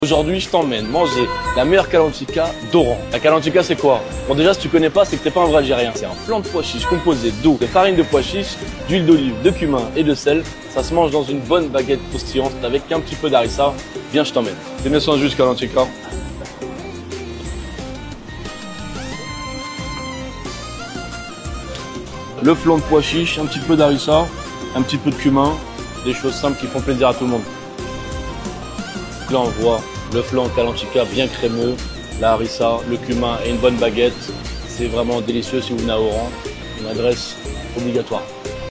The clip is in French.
Aujourd'hui, je t'emmène manger la meilleure kalantika d'Oran. La kalantika, c'est quoi? Bon, déjà, si tu connais pas, c'est que t'es pas un vrai Algérien. C'est un flan de pois chiches composé d'eau, de farine de pois chiches, d'huile d'olive, de cumin et de sel. Ça se mange dans une bonne baguette croustillante avec un petit peu d'harissa. Viens, je t'emmène. T'es bien sans jus kalantika. Le flan de pois chiches, un petit peu d'harissa, un petit peu de cumin, des choses simples qui font plaisir à tout le monde. Là, on voit le flan kalantika bien crémeux, la harissa, le cumin et une bonne baguette. C'est vraiment délicieux si vous venez à Oran. Une adresse obligatoire.